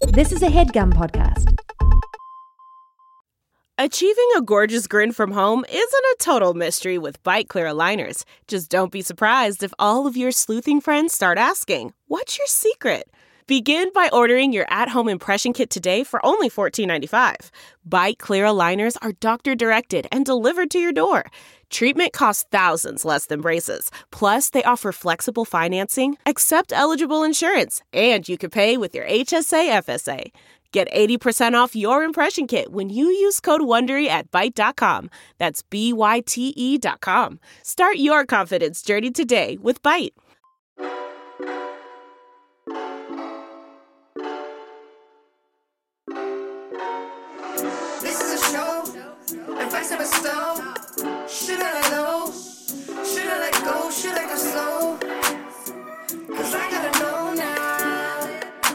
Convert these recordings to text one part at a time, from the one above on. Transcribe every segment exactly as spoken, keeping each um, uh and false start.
This is a HeadGum podcast. Achieving a gorgeous grin from home isn't a total mystery with Byte Clear aligners. Just don't be surprised if all of your sleuthing friends start asking, "What's your secret?" Begin by ordering your at-home impression kit today for only fourteen ninety-five. Byte Clear aligners are doctor-directed and delivered to your door. Treatment costs thousands less than braces. Plus, they offer flexible financing, accept eligible insurance, and you can pay with your H S A F S A. Get eighty percent off your impression kit when you use code WONDERY at byte dot com. That's B Y T E dot com. Start your confidence journey today with Byte. This is a show. Advice of a stone. Should I let go? Should I let go? Should I go slow? Cause I gotta know now.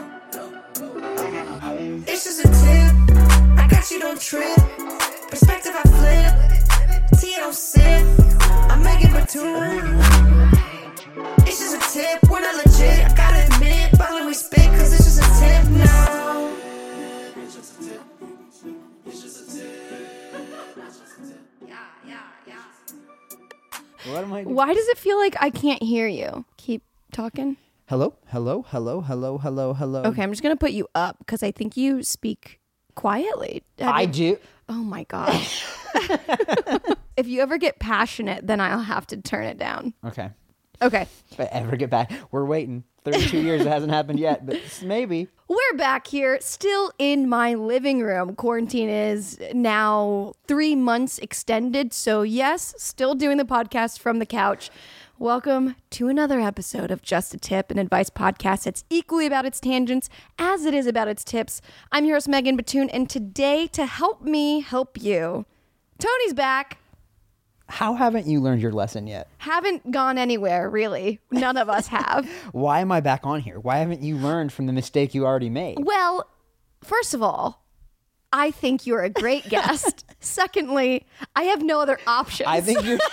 It's just a tip. I got you, don't trip. Perspective I flip. Tea don't sip. I'm Megan Batoon. It's just a tip. We're not legit. I gotta admit. But we spit cause it's just a tip now. It's just a tip. It's just a tip. Yeah, yeah, yeah. What am I doing? Why does it feel like I can't hear you? Keep talking. Hello, hello, hello, hello, hello, hello. Okay, I'm just going to put you up because I think you speak quietly. Have I you- do. Oh my God. If you ever get passionate, then I'll have to turn it down. Okay. Okay. If I ever get back, we're waiting. thirty-two years, it hasn't happened yet, but maybe. We're back here, still in my living room. Quarantine is now three months extended. So, yes, still doing the podcast from the couch. Welcome to another episode of Just a Tip, an advice podcast that's equally about its tangents as it is about its tips. I'm your host, Megan Batoon, and today, to help me help you, Tony's back. How haven't you learned your lesson yet? Haven't gone anywhere, really. None of us have. Why am I back on here? Why haven't you learned from the mistake you already made? Well, first of all, I think you're a great guest. Secondly, I have no other options. I think you're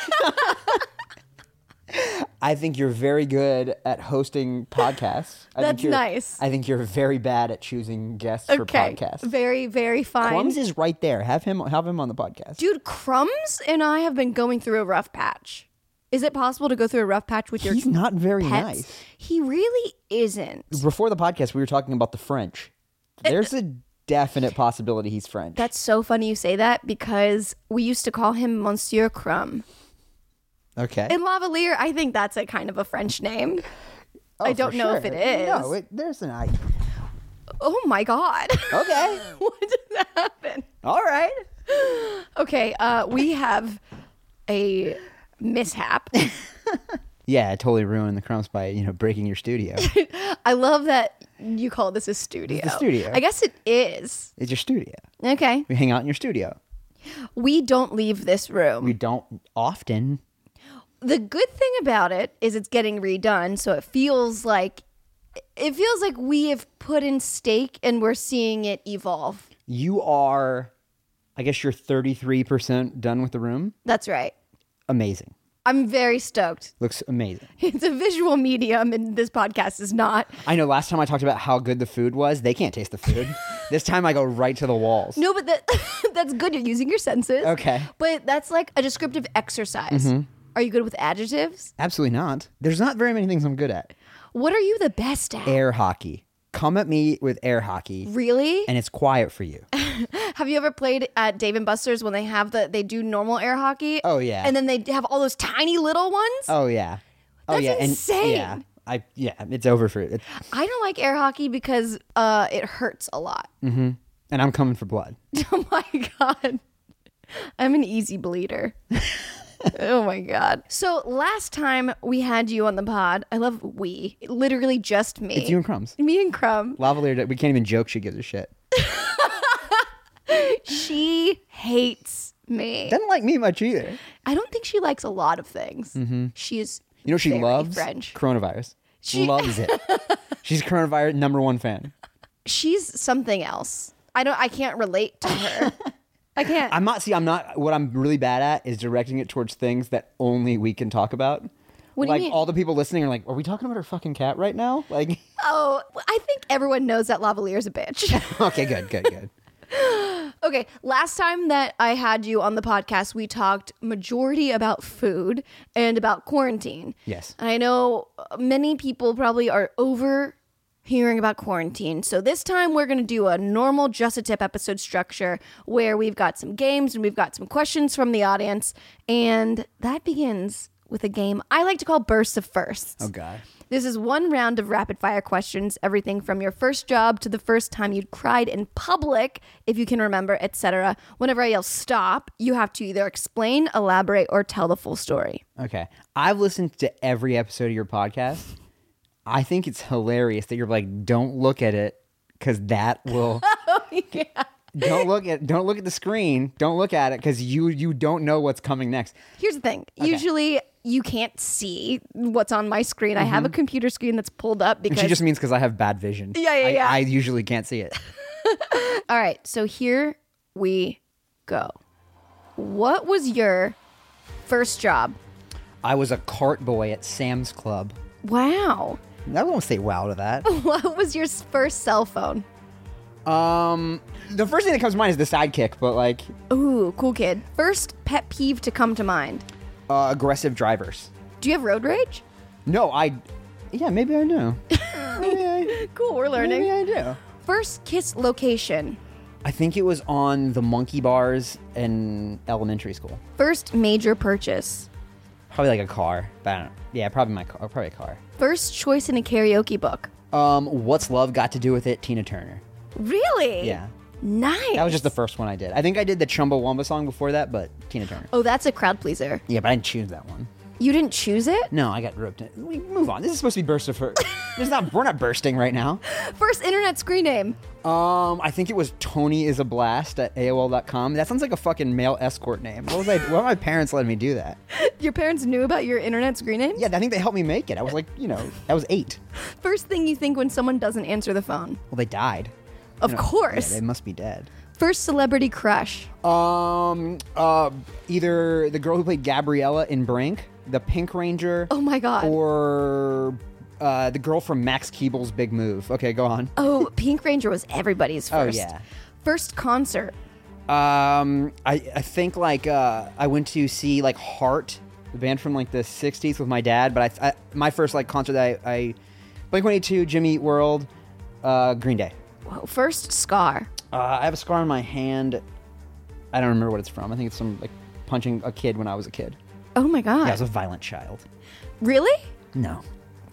I think you're very good at hosting podcasts. I That's think you're, nice. I think you're very bad at choosing guests for Okay, podcasts. very, very fine. Crumbs is right there. Have him have him on the podcast. Dude, Crumbs and I have been going through a rough patch. Is it possible to go through a rough patch with your He's not very pets? nice. He really isn't. Before the podcast, we were talking about the French. There's a definite possibility he's French. That's so funny you say that because we used to call him Monsieur Crumb. okay. In Lavalier, I think that's a kind of a French name. Oh, I don't for know sure. if it is. No, it, there's an I. Oh my God. Okay. What did that happen? All right. Okay, uh, we have a mishap. Yeah, I totally ruined the Crumbs by, you know, breaking your studio. I love that you call this a studio. It's a studio. I guess it is. It's your studio. Okay. We hang out in your studio. We don't leave this room. We don't often. The good thing about it is it's getting redone, so it feels like it feels like we have put in stake and we're seeing it evolve. You are, I guess you're thirty-three percent done with the room. That's right. Amazing. I'm very stoked. Looks amazing. It's a visual medium and this podcast is not. I know last time I talked about how good the food was, they can't taste the food. This time I go right to the walls. No, but that that's good. You're using your senses. Okay. But that's like a descriptive exercise. Mm-hmm. Are you good with adjectives? Absolutely not. There's not very many things I'm good at. What are you the best at? Air hockey. Come at me with air hockey. Really? And it's quiet for you. Have you ever played at Dave and Buster's when they have the they do normal air hockey? Oh, yeah. And then they have all those tiny little ones? Oh yeah. Oh That's yeah. insane. And yeah. I yeah, it's over for it. I don't like air hockey because uh, it hurts a lot. Mm-hmm. And I'm coming for blood. Oh my God. I'm an easy bleeder. Oh my God. So last time we had you on the pod, I love we, literally just me. It's you and Crumbs. Me and Crumb. Lavalier, we can't even joke she gives a shit. She hates me. Doesn't like me much either. I don't think she likes a lot of things. Mm-hmm. She is You know what she very loves? French. Coronavirus. She- loves it. She's coronavirus number one fan. She's something else. I don't I can't relate to her. I can't. I'm not, see, I'm not, what I'm really bad at is directing it towards things that only we can talk about. What do you like mean? all the people listening are like, are we talking about our fucking cat right now? Like, Oh, I think everyone knows that Lavalier's a bitch. okay, good, good, good. Okay, last time that I had you on the podcast, we talked majority about food and about quarantine. Yes. And I know many people probably are over hearing about quarantine. So this time we're going to do a normal Just a Tip episode structure where we've got some games and we've got some questions from the audience. And that begins with a game I like to call Bursts of Firsts. Oh, God. This is one round of rapid fire questions, everything from your first job to the first time you'd cried in public, if you can remember, et cetera. Whenever I yell stop, you have to either explain, elaborate, or tell the full story. Okay. I've listened to every episode of your podcast. I think it's hilarious that you're like, don't look at it because that will. Oh, yeah. Don't look at don't look at the screen. Don't look at it because you you don't know what's coming next. Here's the thing. Usually you can't see what's on my screen. I have a computer screen that's pulled up because And she just means because I have bad vision. Yeah, yeah, I, yeah. I usually can't see it. All right, so here we go. What was your first job? I was a cart boy at Sam's Club. Wow. I won't say wow to that. What was your first cell phone? Um, the first thing that comes to mind is the Sidekick, but like Ooh, cool kid. First pet peeve to come to mind. uh, aggressive drivers. Do you have road rage? No, I. Yeah, maybe I do. maybe I, Cool, we're learning. maybe I do. First kiss location. I think it was on the monkey bars in elementary school. First major purchase. Probably like a car. But I don't know. Yeah, probably my car. Probably a car. First choice in a karaoke book. Um, What's Love Got to Do with It? Tina Turner. Really? Yeah. Nice. That was just the first one I did. I think I did the Chumbawamba song before that, but Tina Turner. Oh, that's a crowd pleaser. Yeah, but I didn't choose that one. You didn't choose it? No, I got roped in. We move on. This is supposed to be burst of her. It's not. We're not bursting right now. First internet screen name. Um, I think it was Tony is a blast at A O L dot com. That sounds like a fucking male escort name. What was I? Why my parents letting me do that? Your parents knew about your internet screen name? Yeah, I think they helped me make it. I was like, you know, I was eight. First thing you think when someone doesn't answer the phone. Well, they died. Of You know, course. Yeah, they must be dead. First celebrity crush. Um, uh, either the girl who played Gabriella in Brink, the Pink Ranger. Oh my God. Or uh, the girl from Max Keeble's Big Move. Okay, go on. Oh, Pink Ranger was everybody's Oh, first. yeah. First concert. Um, I, I think like uh, I went to see like Heart, the band from like the sixties with my dad. But I, I my first like concert that I, I Blink one eighty-two, Jimmy Eat World, uh, Green Day. Whoa, first scar. Uh, I have a scar on my hand. I don't remember what it's from. I think it's from like punching a kid when I was a kid. Oh my God. Yeah, I was a violent child. Really? No.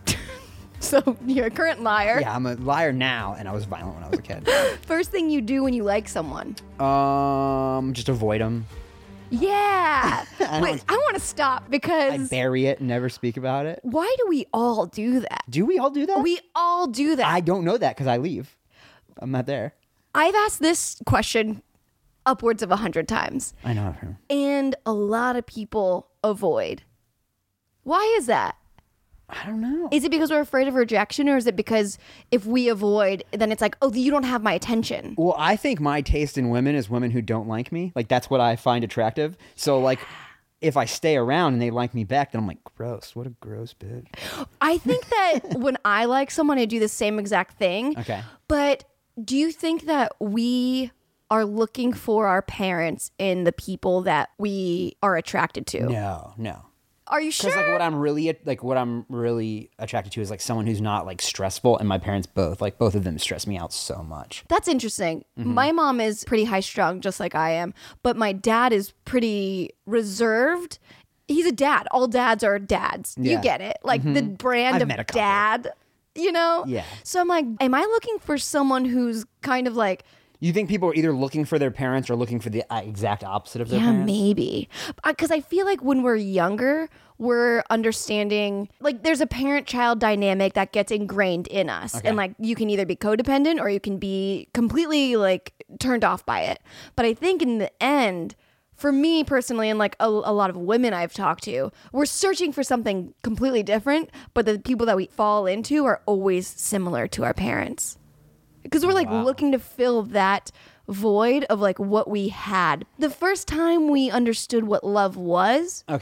So you're a current liar. Yeah, I'm a liar now, and I was violent when I was a kid. First thing you do when you like someone. um, just avoid them. Yeah. I Wait, don't- I want to stop I because bury it and never speak about it. why do we all do that? Do we all do that? We all do that. I don't know that because I leave. I'm not there. I've asked this question upwards of a hundred times, I know. and a lot of people avoid. Why is that? I don't know. Is it because we're afraid of rejection, or is it because if we avoid, then it's like, oh, you don't have my attention? Well, I think my taste in women is women who don't like me. Like, that's what I find attractive. So, like, if I stay around and they like me back, then I'm like, gross. What a gross bitch. I think that when I like someone, I do the same exact thing. Okay. But do you think that we are looking for our parents in the people that we are attracted to? No, no. Are you sure? Because like what I'm really like what I'm really attracted to is like someone who's not like stressful, and my parents both like both of them stress me out so much. That's interesting. Mm-hmm. My mom is pretty high strung, just like I am, but my dad is pretty reserved. He's a dad. All dads are dads. You Yeah. get it. Like the brand I've of met a couple. dad, you know? Yeah. So I'm like, am I looking for someone who's kind of like, You think people are either looking for their parents or looking for the uh, exact opposite of their yeah, parents? maybe. Because I feel like when we're younger, we're understanding, like, there's a parent-child dynamic that gets ingrained in us. Okay. And, like, you can either be codependent or you can be completely, like, turned off by it. But I think in the end, for me personally, and, like, a, a lot of women I've talked to, we're searching for something completely different, but the people that we fall into are always similar to our parents. Because we're, like, Wow. looking to fill that void of like what we had. The first time we understood what love was, Okay.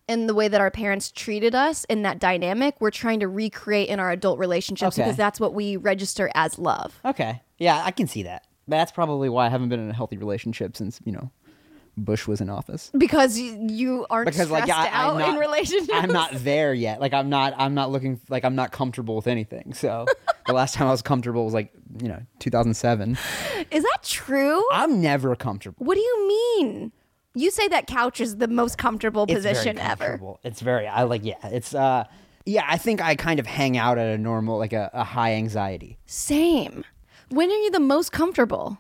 and the way that our parents treated us in that dynamic, we're trying to recreate in our adult relationships Okay. because that's what we register as love. Okay. Yeah, I can see that. But that's probably why I haven't been in a healthy relationship since, you know, Bush was in office. Because you, you aren't Because stressed like I, out I'm not, in relationships. I'm not there yet. Like I'm not. I'm not looking. Like I'm not comfortable with anything. So the last time I was comfortable was like you know two thousand seven. Is that true? I'm never comfortable. What do you mean? You say that couch is the most comfortable It's very position ever. comfortable. It's very. I like. Yeah. It's. uh Yeah. I think I kind of hang out at a normal, like a, a high anxiety. Same. When are you the most comfortable?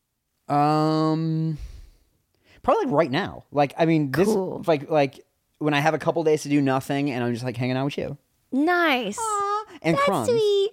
Um. Probably like right now. Like I mean, this Cool. like like when I have a couple days to do nothing and I'm just like hanging out with you Nice. and That's crumbs. sweet.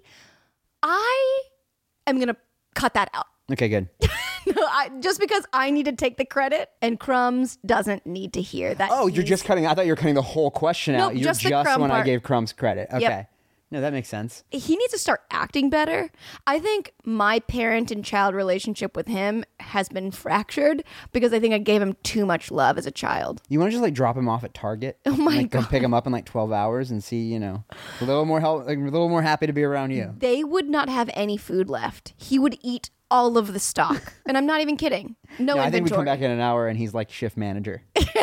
I am going to cut that out. Okay, good. No, I, just because I need to take the credit and Crumbs doesn't need to hear that. Oh, you're he's- just cutting. I thought you were cutting the whole question Nope, out. You're just just, the crumb when I part. gave Crumbs credit. Okay. No, that makes sense. He needs to start acting better. I think my parent and child relationship with him has been fractured because I think I gave him too much love as a child. You want to just like drop him off at Target? Oh my like, Go God. pick him up in like twelve hours and see, you know, a little more help, like, a little more happy to be around you. They would not have any food left. He would eat all of the stock. And I'm not even kidding. No, No, I think we inventory. come back in an hour and he's like shift manager.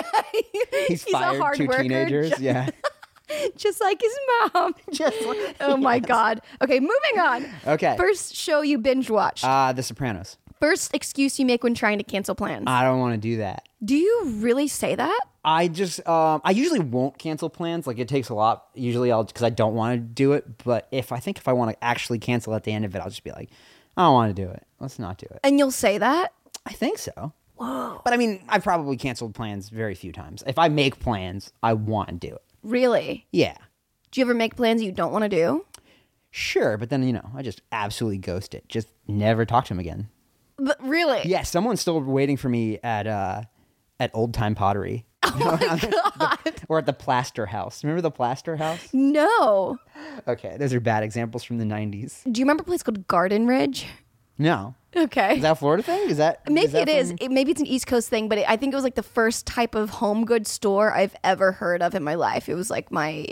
He's He's a fired hard two worker, teenagers. just- Yeah. Just like his mom. Just like- Oh my God. Okay, moving on. Okay. First show you binge watched. Uh, The Sopranos. First excuse you make when trying to cancel plans. I don't want to do that. Do you really say that? I just, um, I usually won't cancel plans. Like it takes a lot. Usually I'll, because I don't want to do it. But if I think if I want to actually cancel at the end of it, I'll just be like, I don't want to do it. Let's not do it. And you'll say that? I think so. Whoa. But I mean, I've probably canceled plans very few times. If I make plans, I want to do it. Really? Yeah. Do you ever make plans you don't want to do? Sure, but then, you know, I just absolutely ghost it. Just never talk to him again. But really? Yeah, someone's still waiting for me at uh at Old Time Pottery. Oh my God. Or at the Plaster House. Remember the Plaster House? No. Okay, those are bad examples from the nineties. Do you remember a place called Garden Ridge? No. Okay. Is that a Florida thing? Is that Maybe is that it is. from- It, maybe it's an East Coast thing, but it, I think it was like the first type of home goods store I've ever heard of in my life. It was like my,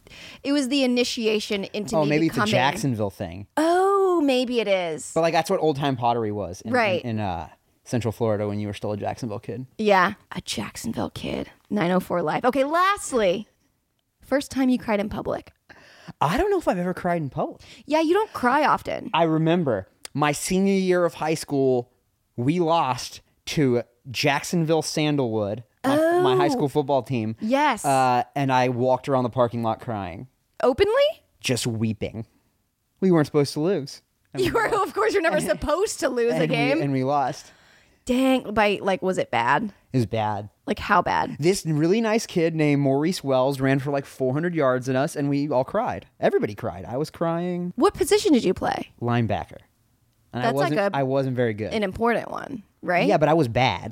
it was the initiation into Oh, me maybe it's a becoming. Jacksonville thing. Oh, maybe it is. But like that's what Old Time Pottery was in, Right. in, in uh Central Florida when you were still a Jacksonville kid. Yeah, a Jacksonville kid. nine oh four Life. Okay, lastly, first time you cried in public. I don't know if I've ever cried in public. Yeah, you don't cry often. I remember my senior year of high school, we lost to Jacksonville Sandalwood, my, my high school football team. Yes. Uh, and I walked around the parking lot crying, Openly? just weeping. We weren't supposed to lose. And You were, of course, you're never supposed to lose a and game. We, and we lost. Dang, by like, was it bad? It was bad. Like, how bad? This really nice kid named Maurice Wells ran for like four hundred yards in us, and we all cried. Everybody cried. I was crying. What position did you play? Linebacker. And I That's like wasn't, a- I wasn't very good. An important one, right? Yeah, but I was bad.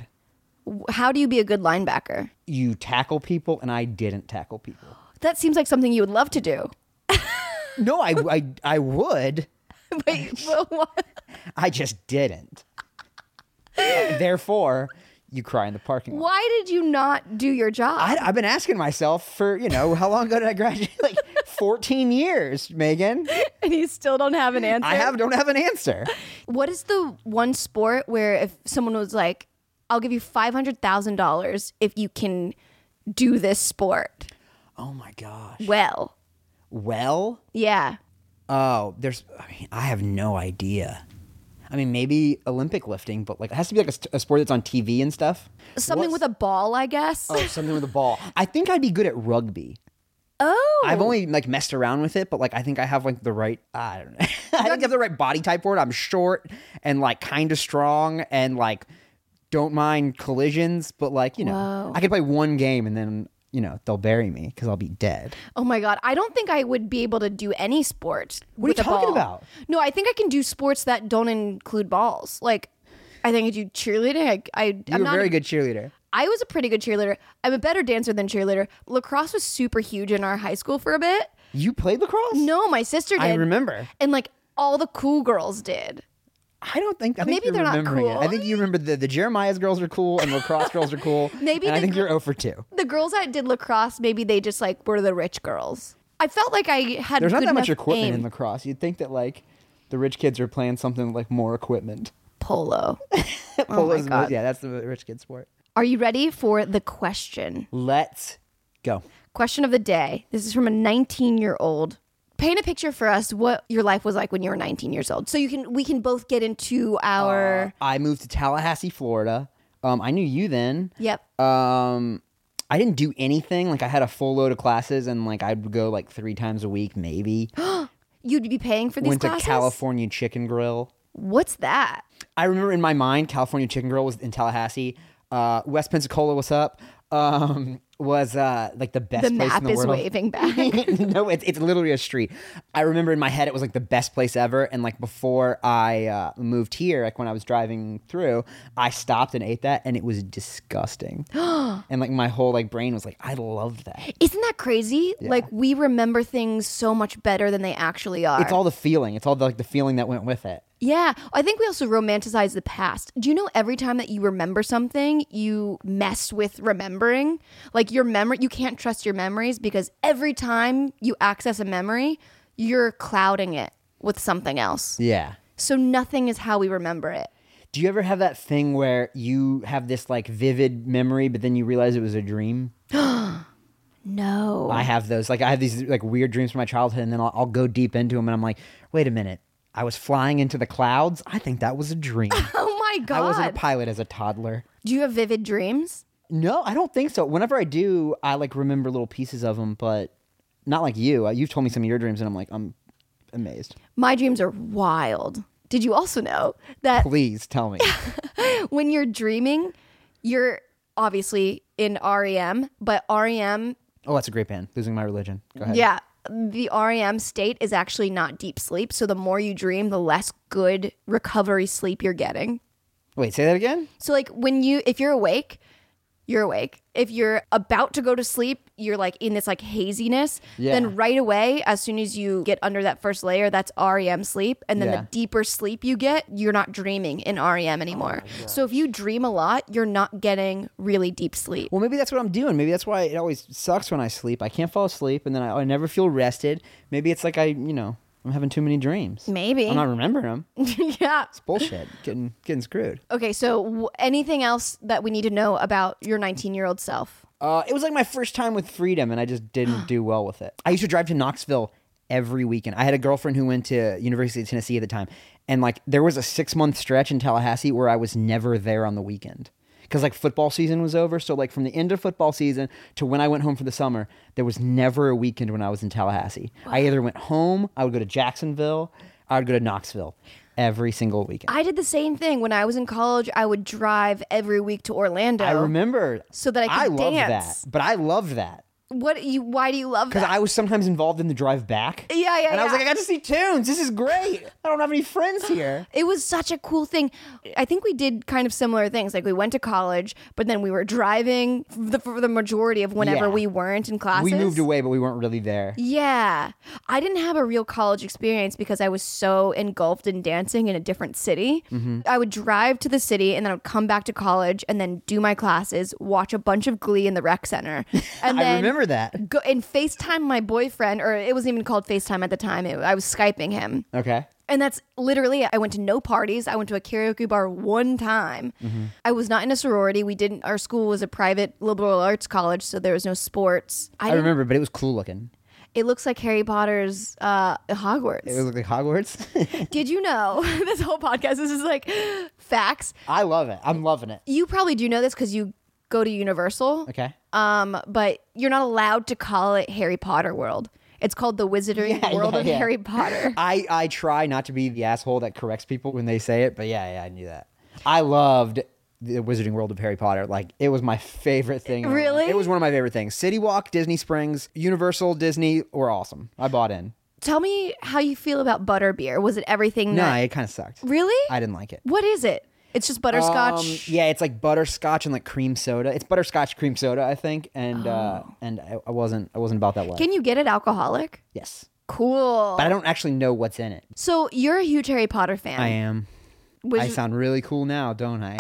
How do you be a good linebacker? You tackle people, and I didn't tackle people. That seems like something you would love to do. No, I, I, I would. But well, what? I just didn't. Therefore, you cry in the parking lot. Why did you not do your job? I, I've been asking myself for, you know, how long ago did I graduate? Like fourteen years, Megan. and you still don't have an answer? I have don't have an answer. What is the one sport where if someone was like, I'll give you five hundred thousand dollars if you can do this sport? Oh my gosh. Well, Well, yeah. oh, there's, I mean, I have no idea. I mean, maybe Olympic lifting, but like it has to be like a, st- a sport that's on T V and stuff. Something What's- with a ball, I guess. Oh, something with a ball. I think I'd be good at rugby. Oh. I've only like messed around with it, but like I think I have like the right. I don't know. I think I have the right body type for it. I'm short and like kind of strong and like don't mind collisions, but like you know, Whoa. I could play one game and then you know they'll bury me because I'll be dead. Oh my God. I don't think I would be able to do any sport. What are with you a talking ball. about? No, I think I can do sports that don't include balls. Like, I think I do cheerleading. I, I, You're I'm a not very good cheerleader. I was a pretty good cheerleader. I'm a better dancer than cheerleader. Lacrosse was super huge in our high school for a bit. You played lacrosse? No, my sister did. I remember. And like all the cool girls did. I don't think. I think Maybe you're they're not remembering it. cool. I think you remember the the Jeremiah's girls are cool and lacrosse girls are cool. Maybe and I the think gr- you're zero for two. The girls that did lacrosse, maybe they just like were the rich girls. I felt like I had There's not good that much enough equipment aim. in lacrosse. You'd think that like the rich kids are playing something with, like more equipment. Polo. Polo's the God. most- yeah, that's the rich kid sport. Are you ready for the question? Let's go. Question of the day. This is from a nineteen-year-old. Paint a picture for us what your life was like when you were nineteen years old. So you can we can both get into our I moved to Tallahassee, Florida. Um, I knew you then. Yep. Um, I didn't do anything. Like I had a full load of classes, and like I'd go like three times a week, maybe. You'd be paying for these Went classes? to California Chicken Grill. What's that? I remember in my mind, California Chicken Grill was in Tallahassee. Uh, West Pensacola, what's up? Um, was uh, like the best The place map in the is world. waving back. No, it's it's literally a street. I remember in my head it was like the best place ever. And like before I uh, moved here, like when I was driving through, I stopped and ate that, and it was disgusting. And like my whole like brain was like, I love that. Isn't that crazy? Like we remember things so much better than they actually are. It's all the feeling. It's all the, like the feeling that went with it. Yeah, I think we also romanticize the past. Do you know every time that you remember something, you mess with remembering? Like your memory, you can't trust your memories because every time you access a memory, you're clouding it with something else. Yeah. So nothing is how we remember it. Do you ever have that thing where you have this like vivid memory, but then you realize it was a dream? No. I have those. Like I have these like weird dreams from my childhood, and then I'll, I'll go deep into them, and I'm like, wait a minute. I was flying into the clouds. I think that was a dream. Oh my God. I wasn't a pilot as a toddler. Do you have vivid dreams? No, I don't think so. Whenever I do, I like remember little pieces of them, but not like you. Uh, You've told me some of your dreams, and I'm like, I'm amazed. My dreams are wild. Did you also know that Please tell me. when you're dreaming, you're obviously in R E M, but R E M, Oh, that's a great band. Losing My Religion. Go ahead. yeah, the R E M state is actually not deep sleep. So the more you dream, the less good recovery sleep you're getting. Wait, say that again? So like when you, if you're awake, you're awake. If you're about to go to sleep, you're like in this like haziness. Yeah. Then right away, as soon as you get under that first layer, that's R E M sleep. And then Yeah. the deeper sleep you get, you're not dreaming in R E M anymore. So if you dream a lot, you're not getting really deep sleep. Well, maybe that's what I'm doing. Maybe that's why it always sucks when I sleep. I can't fall asleep, and then I, I never feel rested. Maybe it's like I, you know, I'm having too many dreams. Maybe. I'm not remembering them. Yeah. Bullshit. Getting getting screwed. Okay, so w- anything else that we need to know about your nineteen-year-old self? Uh, it was like my first time with freedom, and I just didn't do well with it. I used to drive to Knoxville every weekend. I had a girlfriend who went to University of Tennessee at the time, and like there was a six month stretch in Tallahassee where I was never there on the weekend because like football season was over. So like from the end of football season to when I went home for the summer, there was never a weekend when I was in Tallahassee. I either went home, I would go to Jacksonville, I would go to Knoxville every single weekend. I did the same thing. When I was in college, I would drive every week to Orlando. I remember. So that I could I love dance. that, but I love that. What you? Why do you love Because that? I was sometimes involved in the drive back. Yeah, yeah, And I was yeah. like, I got to see tunes. This is great. I don't have any friends here. It was such a cool thing. I think we did kind of similar things. Like we went to college, but then we were driving for the, for the majority of whenever Yeah. we weren't in classes. We moved away, but we weren't really there. Yeah. I didn't have a real college experience because I was so engulfed in dancing in a different city. Mm-hmm. I would drive to the city and then I would come back to college and then do my classes, watch a bunch of Glee in the rec center. And I then remember that. Go, and FaceTime my boyfriend, or it wasn't even called FaceTime at the time. It, I was Skyping him. Okay. And that's literally it. I went to no parties. I went to a karaoke bar one time. Mm-hmm. I was not in a sorority. We didn't, our school was a private liberal arts college, so there was no sports. I didn't- remember, but it was cool looking. It looks like Harry Potter's uh, Hogwarts. It looked like Hogwarts. Did you know this whole podcast, this is like facts. I love it. I'm loving it. You probably do know this because you go to Universal. Okay. Um, but you're not allowed to call it Harry Potter World. It's called the Wizarding Yeah, World yeah, of yeah. Harry Potter. I, I try not to be the asshole that corrects people when they say it, but yeah, yeah, I knew that. I loved the Wizarding World of Harry Potter. Like, it was my favorite thing. in the world. Really? It was one of my favorite things. City Walk, Disney Springs, Universal, Disney were awesome. I bought in. Tell me how you feel about butterbeer. Was it everything No, that... it kind of sucked. Really? I didn't like it. What is it? It's just butterscotch. Um, yeah, it's like butterscotch and like cream soda. It's butterscotch cream soda, I think, and uh, and I, I wasn't I wasn't about that life. Can you get it alcoholic? Yes, Cool. but I don't actually know what's in it. So you're a huge Harry Potter fan. I am. Was I you- sound really cool now, don't I?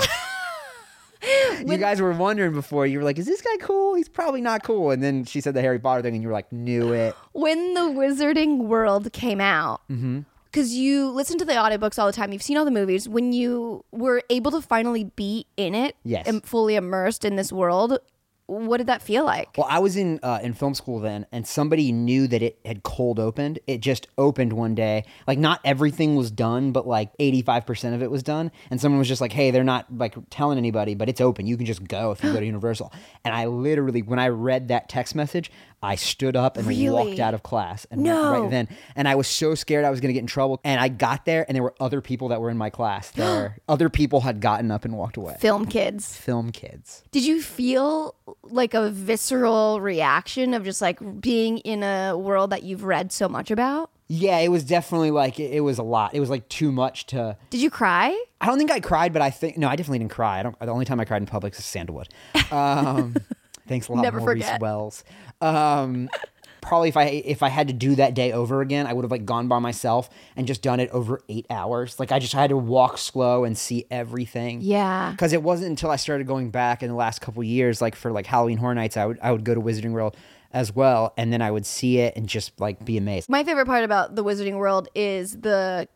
You guys were wondering before. You were like, is this guy cool? He's probably not cool. And then she said the Harry Potter thing, and you were like, knew it. when the Wizarding World came out, because you listen to the audiobooks all the time, you've seen all the movies, when you were able to finally be in it Yes. and fully immersed in this world, what did that feel like? Well, I was in uh, in film school then, and somebody knew that it had cold opened. It just opened one day. Like, not everything was done, but like eighty-five percent of it was done. And someone was just like, hey, they're not like telling anybody, but it's open. You can just go if you go to Universal. And I literally, when I read that text message, I stood up and Really? walked out of class. And No. right then. And I was so scared I was going to get in trouble. And I got there, and there were other people that were in my class there. Other people had gotten up and walked away. Film kids. Film kids. Did you feel like a visceral reaction of just like being in a world that you've read so much about? Yeah, it was definitely like, it, it was a lot. It was like too much to... Did you cry? I don't think I cried, but I think... No, I definitely didn't cry. I don't. The only time I cried in public is Sandalwood. Um, thanks a lot, Never Maurice forget. Wells. Um, probably if I if I had to do that day over again, I would have like gone by myself and just done it over eight hours. Like I just had to walk slow and see everything. Yeah. Because it wasn't until I started going back in the last couple years, like for like Halloween Horror Nights, I would I would go to Wizarding World as well, and then I would see it and just like be amazed. My favorite part about the Wizarding World is the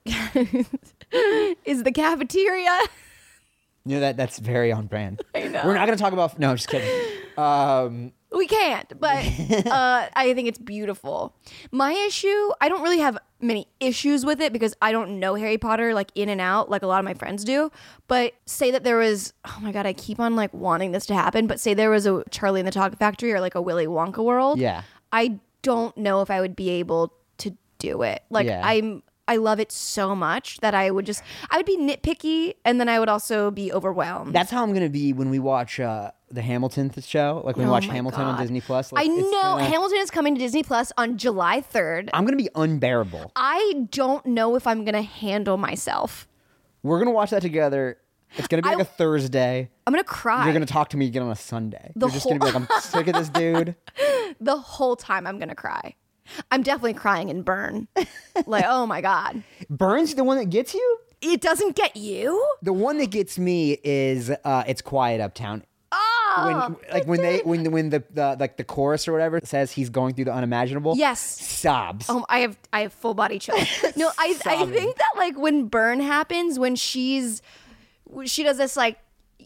is the cafeteria. You know, that that's very on brand. I know. We're not going to talk about... No, I'm just kidding. Um, We can't, but uh, I think it's beautiful. My issue, I don't really have many issues with it because I don't know Harry Potter like in and out like a lot of my friends do. But say that there was, oh my God, I keep on like wanting this to happen. But say there was a Charlie and the Chocolate Factory or like a Willy Wonka world. Yeah. I don't know if I would be able to do it. Like Yeah. I'm. I love it so much that I would just, I would be nitpicky and then I would also be overwhelmed. That's how I'm going to be when we watch uh, the Hamilton th- show. Like when we Oh watch my Hamilton on God. Disney Plus. Like, I it's know gonna- Hamilton is coming to Disney Plus on July third. I'm going to be unbearable. I don't know if I'm going to handle myself. We're going to watch that together. It's going to be I- like a Thursday. I'm going to cry. You're going to talk to me again on a Sunday. The You're just going to be like, I'm sick of this dude. the whole time I'm going to cry. I'm definitely crying in Burn. Like, oh my God. Burns, the one that gets you? It doesn't get you? The one that gets me is uh, It's Quiet Uptown. Oh. When like when they when the when the, the like the chorus or whatever says he's going through the unimaginable. Yes. Sobs. Oh, I have I have full body chills. No, I I Sobbing. think that like when Burn happens, when she's she does this like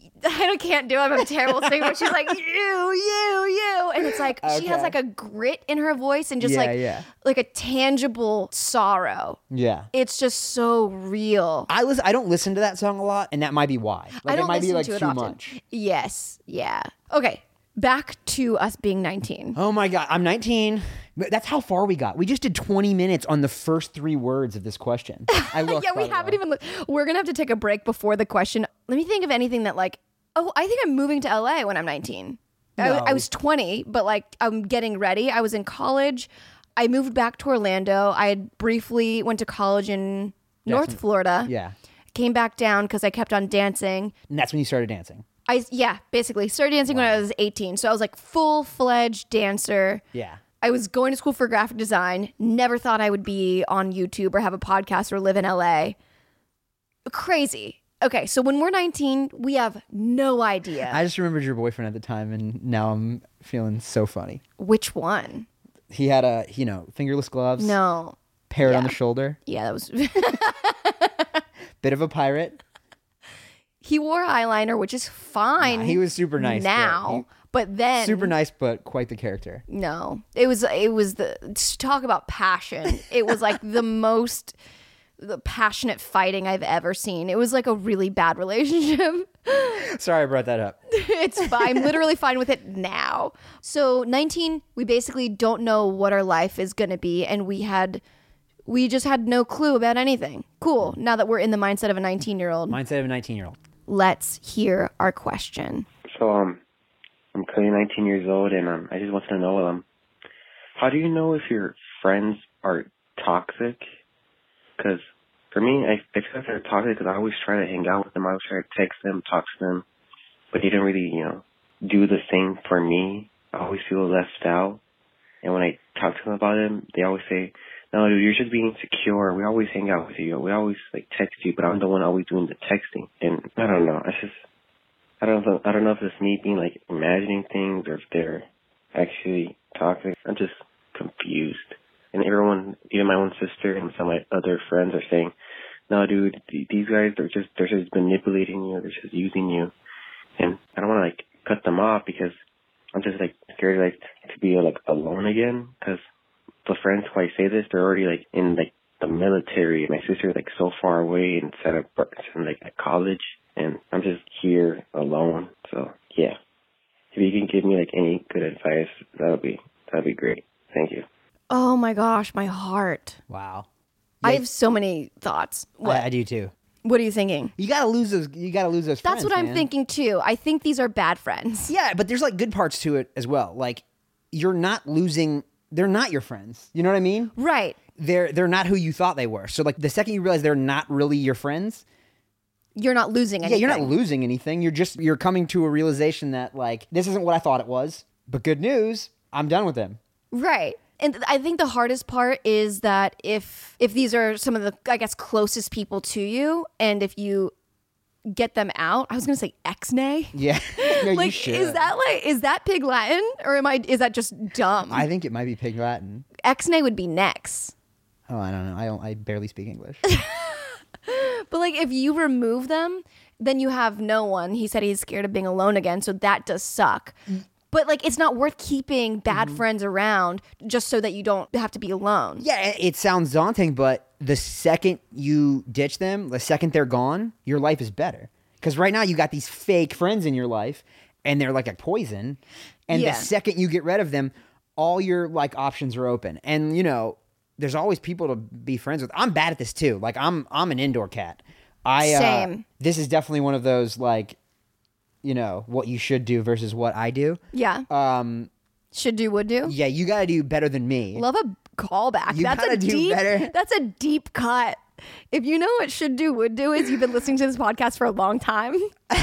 I can't do it. I'm a terrible singer, but she's like you, you, you, and it's like she has Okay. like a grit in her voice and just Yeah, like yeah. like a tangible sorrow. Yeah. It's just so real. I was I don't listen to that song a lot, and that might be why. Like I don't it might listen be like to it too often. much. Yes, yeah. Okay, back to us being nineteen. Oh my god, I'm nineteen. But that's how far we got. We just did twenty minutes on the first three words of this question. I looked, Yeah, by we the haven't way. even. Looked. We're gonna have to take a break before the question. Let me think of anything that like. Oh, I think I'm moving to L A when I'm nineteen. I, No. I was twenty, but like I'm getting ready. I was in college. I moved back to Orlando. I had briefly went to college in North Jackson- Florida. Yeah, Came back down because I kept on dancing. and that's when you started dancing. I yeah, basically started dancing when I was eighteen. So I was like full fledged dancer. Yeah. I was going to school for graphic design. Never thought I would be on YouTube or have a podcast or live in L A. Crazy. Okay, so when we're nineteen, we have no idea. I just remembered your boyfriend at the time, and now I'm feeling so funny. Which one? He had a, you know, fingerless gloves. No. Parrot on Yeah. the shoulder. Yeah, that was. Bit of a pirate. He wore eyeliner, which is fine. Nah, he was super nice, but now, he- but then Super nice, but quite the character. No, it was it was the talk about passion. It was like the most the passionate fighting I've ever seen. It was like a really bad relationship. Sorry I brought that up. It's fine. I'm literally fine with it now. So nineteen, we basically don't know what our life is going to be, and we had we just had no clue about anything. Cool. Now that we're in the mindset of a nineteen-year-old, Mindset of a nineteen-year-old. let's hear our question. So, um, I'm currently nineteen years old, and um, I just wanted to know, um, how do you know if your friends are toxic? Because for me, I, I feel like they're toxic because I always try to hang out with them. I always try to text them, talk to them, but they don't really, you know, do the same for me. I always feel left out, and when I talk to them about them, they always say no, dude, you're just being insecure. We always hang out with you. We always like text you, but I'm the one always doing the texting. And I don't know. It's just, I don't know. I don't know if it's me being like imagining things or if they're actually toxic. I'm just confused. And everyone, even my own sister and some of my other friends are saying, no, dude, th- these guys, they're just, they're just manipulating you. They're just using you. And I don't want to like cut them off because I'm just like scared like to be like alone again. Because the friends who I say this, they're already like in like the military. My sister's like so far away and set up in like at college. And I'm just here alone. So yeah, if you can give me like any good advice, that'll be, that'll be great. Thank you. Oh my gosh, my heart. Wow. I Yeah, have so many thoughts. What? I, I do too. What are you thinking? You gotta lose those. You gotta lose those. That's friends, what I'm man. thinking too. I think these are bad friends. Yeah, but there's like good parts to it as well. Like you're not losing. They're not your friends. You know what I mean? Right. They're they're not who you thought they were. So like the second you realize they're not really your friends, You're not losing anything. yeah, you're not losing anything. You're just you're coming to a realization that like this isn't what I thought it was. But good news, I'm done with them. Right. And th- I think the hardest part is that if if these are some of the, I guess, closest people to you, and if you get them out, I was going to say ex-nay. Yeah, no, you Like, should. is that like, is that Pig Latin? Or am I, is that just dumb? I think it might be Pig Latin. Ex-nay would be next. Oh, I don't know. I don't. I barely speak English. But like, if you remove them, then you have no one. He said he's scared of being alone again, so that does suck. But like, it's not worth keeping bad Mm-hmm. friends around just so that you don't have to be alone. Yeah, it it sounds daunting, but the second you ditch them, the second they're gone, your life is better. Because right now you got these fake friends in your life, and they're like a poison. And Yeah. the second you get rid of them, all your like options are open. And you know, there's always people to be friends with. I'm bad at this too. Like I'm, I'm an indoor cat. I uh, Same. This is definitely one of those like, you know, what you should do versus what I do. Yeah. Um, Should do, would do. yeah, you got to do better than me. Love a callback. You that's gotta a do deep. better. That's a deep cut. If you know what should do, would do is you've been listening to this podcast for a long time.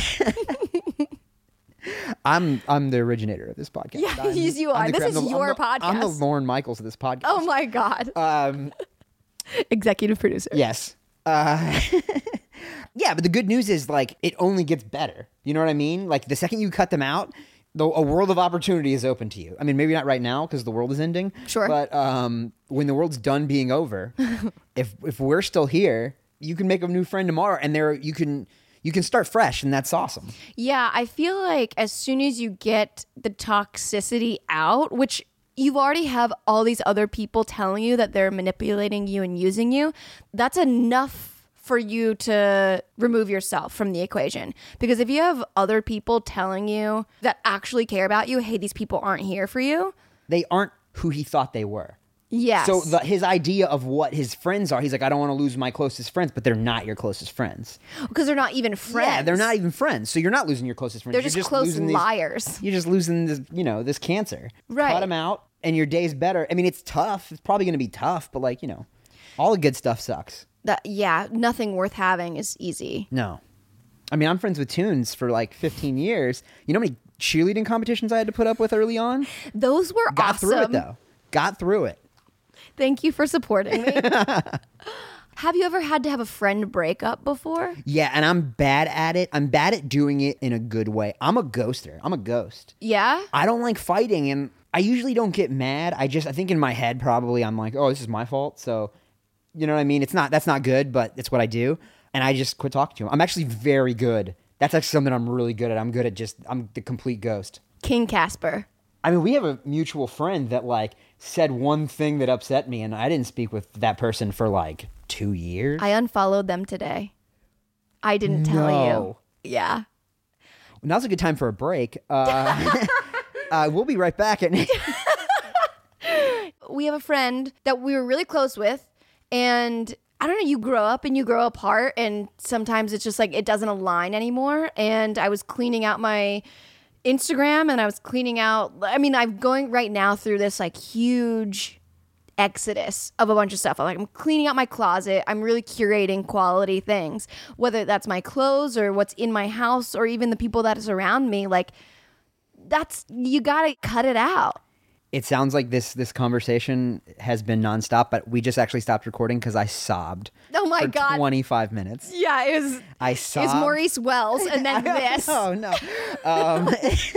I'm I'm the originator of this podcast. Yeah, I'm- yes, you I'm are. the This cra- is I'm the- your I'm the, I'm the podcast. Lauren Michaels of this podcast. Oh my god. Um, Executive producer. yes. Uh, yeah, but the good news is like it only gets better. You know what I mean? Like the second you cut them out, the, a world of opportunity is open to you. I mean, maybe not right now because the world is ending. Sure. But um, when the world's done being over, if if we're still here, you can make a new friend tomorrow, and there you can you can start fresh, and that's awesome. Yeah, I feel like as soon as you get the toxicity out, which you already have all these other people telling you that they're manipulating you and using you, that's enough for you to remove yourself from the equation. Because if you have other people telling you that actually care about you, hey, these people aren't here for you. They aren't who he thought they were. Yes. So the, his idea of what his friends are, he's like, I don't want to lose my closest friends, but they're not your closest friends. Because they're not even friends. Yeah, they're not even friends. So you're not losing your closest friends. They're You're just, close losing these- liars. You're just losing this, you know, this cancer. Right. Cut them out, and your day's better. I mean, it's tough. It's probably going to be tough, but like, you know, all the good stuff sucks. That, yeah, nothing worth having is easy. No. I mean, I'm friends with Tunes for like fifteen years. You know how many cheerleading competitions I had to put up with early on? Those were Got awesome. through it, though. Got through it. Thank you for supporting me. Have you ever had to have a friend breakup before? Yeah, and I'm bad at it. I'm bad at doing it in a good way. I'm a ghoster. I'm a ghost. Yeah? I don't like fighting, and I usually don't get mad. I just, I think in my head, probably I'm like, oh, this is my fault. So, you know what I mean? It's not, that's not good, but it's what I do. And I just quit talking to him. I'm actually very good. That's actually something I'm really good at. I'm good at just, I'm the complete ghost. King Casper. I mean, we have a mutual friend that like said one thing that upset me, and I didn't speak with that person for like two years. I unfollowed them today. I didn't tell No. you. Yeah. Now's a good time for a break. Uh, uh, we'll be right back. At We have a friend that we were really close with, and I don't know, you grow up and you grow apart, and sometimes it's just like it doesn't align anymore. And I was cleaning out my Instagram, and I was cleaning out, I mean, I'm going right now through this like huge exodus of a bunch of stuff. I'm like, I'm cleaning out my closet. I'm really curating quality things, whether that's my clothes or what's in my house or even the people that is around me. Like, that's, you gotta cut it out. It sounds like this this conversation has been nonstop, but we just actually stopped recording because I sobbed. Oh my for God. twenty-five minutes. Yeah, it was. I sobbed. It was Maurice Wells, and then this. Oh no. Um,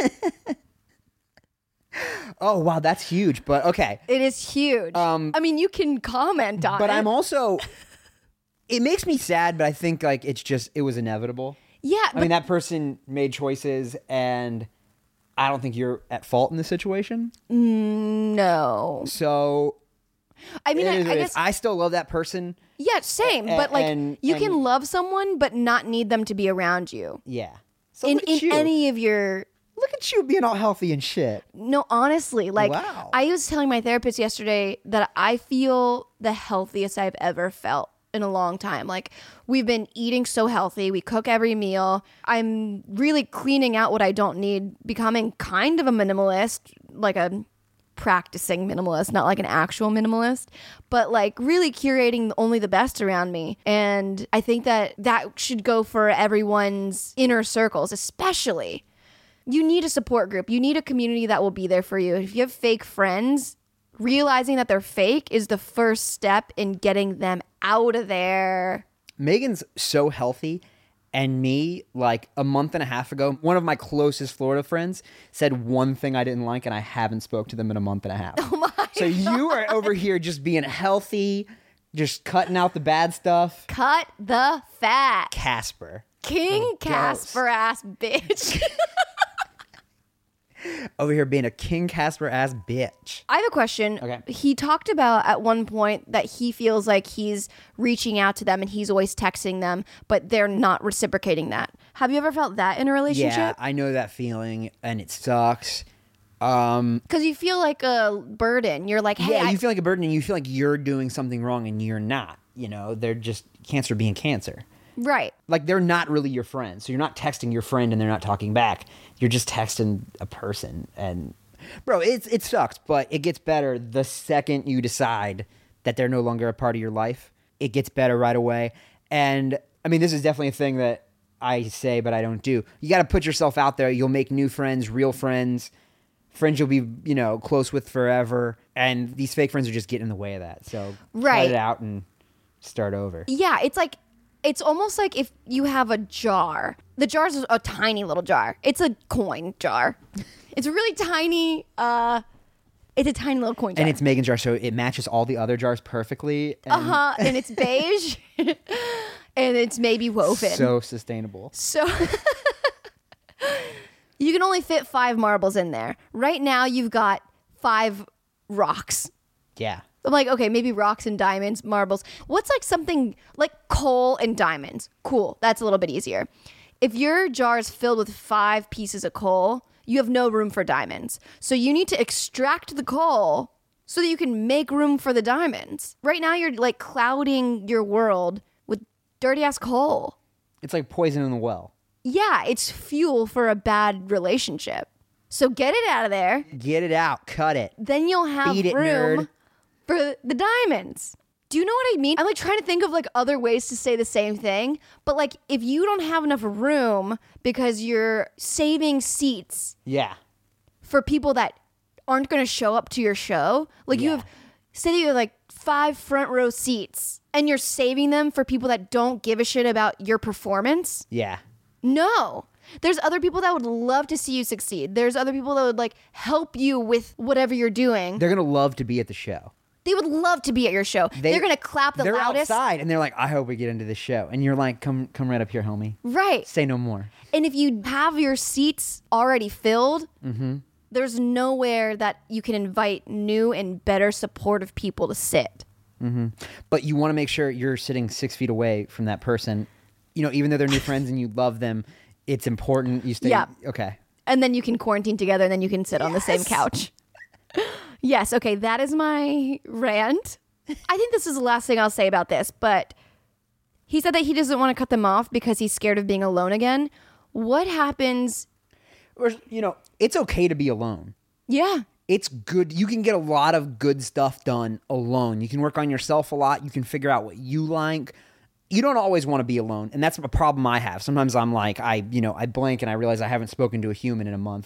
oh wow, that's huge. But okay. It is huge. Um, I mean, you can comment on But it. I'm also. It makes me sad, but I think like it's just it was inevitable. Yeah, I but mean, that person made choices, and I don't think you're at fault in this situation. no. So, I mean, it I, is I what it is. guess. I still love that person. Yeah, same. A- but like, and- you and- can love someone, but not need them to be around you Yeah. So in look at in you. any of your. Look at you being all healthy and shit. No, honestly, like Wow. I was telling my therapist yesterday that I feel the healthiest I've ever felt in a long time. Like we've been eating so healthy. We cook every meal. I'm really cleaning out what I don't need, becoming kind of a minimalist, like a practicing minimalist, not like an actual minimalist, but like really curating only the best around me. And I think that that should go for everyone's inner circles, especially. You need a support group. You need a community that will be there for you. If you have fake friends, realizing that they're fake is the first step in getting them out of there. Megan's so healthy, and me, like a month and a half ago, one of my closest Florida friends said one thing I didn't like, and I haven't spoke to them in a month and a half. Oh my So you are over here just being healthy, just cutting out the bad stuff. Cut the fat. Casper. King Oh, Casper ass bitch. Over here being a King Casper ass bitch. I have a question. Okay. He talked about at one point that he feels like he's reaching out to them and he's always texting them, but they're not reciprocating that. Have you ever felt that in a Yeah, relationship? I know that feeling, and it sucks. Um, Because you feel like a burden. You're like, hey, yeah, I- you feel like a burden, and you feel like you're doing something wrong, and you're not. You know, they're just cancer being cancer. right. Like, they're not really your friend. So you're not texting your friend and they're not talking back. You're just texting a person. And, bro, it's, it sucks, but it gets better the second you decide that they're no longer a part of your life. It gets better right away. And, I mean, this is definitely a thing that I say, but I don't do. You got to put yourself out there. You'll make new friends, real friends, friends you'll be, you know, close with forever. And these fake friends are just getting in the way of that. So Right. cut it out and start over. Yeah, it's like it's almost like if you have a jar. The jar is a tiny little jar. It's a coin jar. It's really tiny. Uh, it's a tiny little coin jar. And it's Megan's jar, so it matches all the other jars perfectly. And uh huh. And it's beige, and it's maybe woven. so sustainable. So you can only fit five marbles in there. Right now, you've got five rocks. Yeah. I'm like, okay, maybe rocks and diamonds, marbles. What's like something like coal and diamonds? Cool. That's a little bit easier. If your jar is filled with five pieces of coal, you have no room for diamonds. So you need to extract the coal so that you can make room for the diamonds. Right now, you're like clouding your world with dirty ass coal. It's like poison in the well. Yeah, it's fuel for a bad relationship. So get it out of there. Get it out. Cut it. Then you'll have Beat it, room nerd. for the diamonds. Do you know what I mean? I'm like trying to think of like other ways to say the same thing, but like if you don't have enough room because you're saving seats Yeah. for people that aren't going to show up to your show, like you Yeah. have, say that you have like five front row seats and you're saving them for people that don't give a shit about your performance. Yeah. No. There's other people that would love to see you succeed. There's other people that would like help you with whatever you're doing. They're going to love to be at the show. They would love to be at your show. They, are going to clap the they're loudest. outside, and they're like, I hope we get into this show. And you're like, come come right up here, homie. Right. Say no more. And if you have your seats already filled, Mm-hmm. there's nowhere that you can invite new and better supportive people to sit. But you want to make sure you're sitting six feet away from that person. You know, even though they're new friends and you love them, it's important you stay. Yeah. Okay. And then you can quarantine together and then you can sit on the same couch. Yes, okay, that is my rant. I think this is the last thing I'll say about this, but he said that he doesn't want to cut them off because he's scared of being alone again. What happens? Or, you know, it's okay to be alone. Yeah. It's good. You can get a lot of good stuff done alone. You can work on yourself a lot. You can figure out what you like. You don't always want to be alone. And that's a problem I have. Sometimes I'm like, I, you know, I blink and I realize I haven't spoken to a human in a month.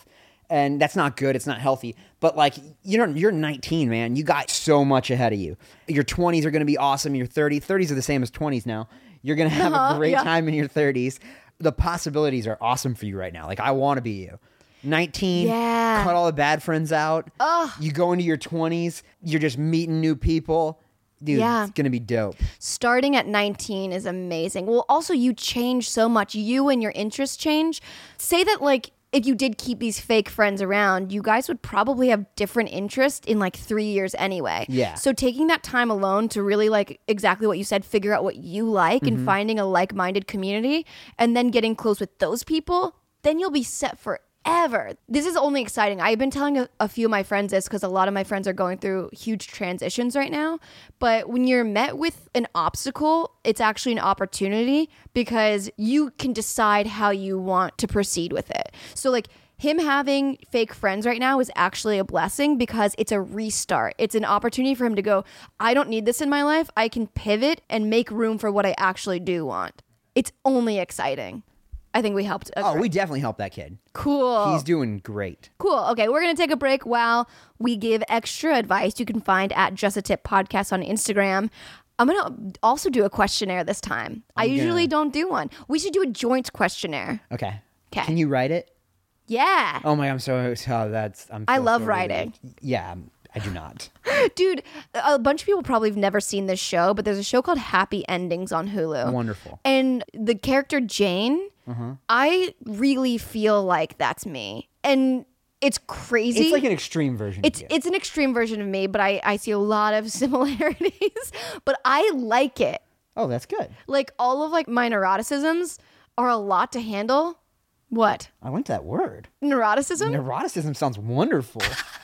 and that's not good. It's not healthy. But like, you know, you're nineteen, man. You got so much ahead of you. Your twenties are going to be awesome. Your thirties, thirties are the same as twenties now. You're going to have Uh-huh, a great yeah. time in your thirties. The possibilities are awesome for you right now. Like, I want to be you. nineteen, Yeah. cut all the bad friends out. Ugh. You go into your twenties, you're just meeting new people. Dude, Yeah. it's going to be dope. Starting at nineteen is amazing. Well, also you change so much. You and your interests change. Say that like if you did keep these fake friends around, you guys would probably have different interests in like three years anyway. Yeah. So taking that time alone to really like exactly what you said, figure out what you like Mm-hmm. and finding a like-minded community and then getting close with those people, then you'll be set forever. This is only exciting. I've been telling a, a few of my friends this because a lot of my friends are going through huge transitions right now. But when you're met with an obstacle, it's actually an opportunity because you can decide how you want to proceed with it. So like him having fake friends right now is actually a blessing because it's a restart. It's an opportunity for him to go, I don't need this in my life. I can pivot and make room for what I actually do want. It's only exciting. I think we helped. Oh, we definitely helped that kid. Cool. He's doing great. Cool. Okay, we're going to take a break while we give extra advice you can find at Just a Tip Podcast on Instagram. I'm going to also do a questionnaire this time. I I'm usually gonna- don't do one. We should do a joint questionnaire. Okay. 'Kay. Can you write it? Yeah. Oh my, I'm so, so that's, I'm I feel love so writing. relieved. Yeah, I do not. Dude, a bunch of people probably have never seen this show, but there's a show called Happy Endings on Hulu. Wonderful. And the character Jane, Uh-huh. I really feel like that's me. And it's crazy. It's like an extreme version It's of you. it's an extreme version of me, but I, I see a lot of similarities. But I like it. Oh, that's good. Like all of like my neuroticisms are a lot to handle. What? I went to that word. Neuroticism? Neuroticism sounds wonderful.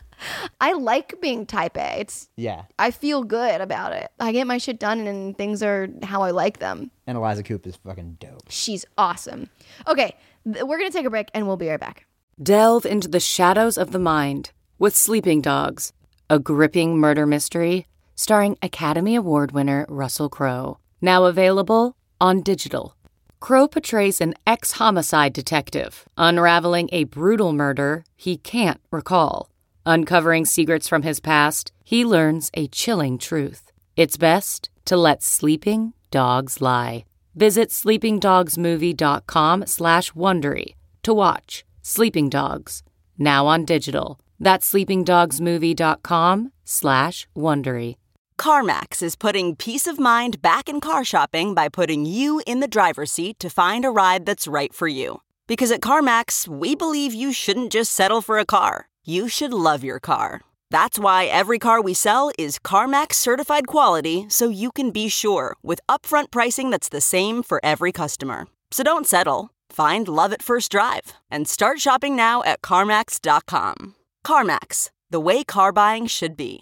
I like being type A. It's Yeah. I feel good about it. I get my shit done and things are how I like them. And Eliza Coop is fucking dope. She's awesome. Okay, th- we're going to take a break and we'll be right back. Delve into the shadows of the mind with Sleeping Dogs, a gripping murder mystery starring Academy Award winner Russell Crowe. Now available on digital. Crowe portrays an ex-homicide detective unraveling a brutal murder he can't recall. Uncovering secrets from his past, he learns a chilling truth. It's best to let sleeping dogs lie. Visit sleepingdogsmovie.com slash Wondery to watch Sleeping Dogs, now on digital. That's sleepingdogsmovie.com slash Wondery. CarMax is putting peace of mind back in car shopping by putting you in the driver's seat to find a ride that's right for you. Because at CarMax, we believe you shouldn't just settle for a car. You should love your car. That's why every car we sell is CarMax certified quality, so you can be sure with upfront pricing that's the same for every customer. So don't settle. Find love at first drive and start shopping now at CarMax dot com. CarMax, the way car buying should be.